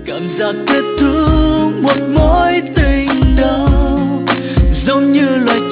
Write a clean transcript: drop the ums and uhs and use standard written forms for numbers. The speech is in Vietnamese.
cảm giác kết thúc một mối tình đầu, giống như loài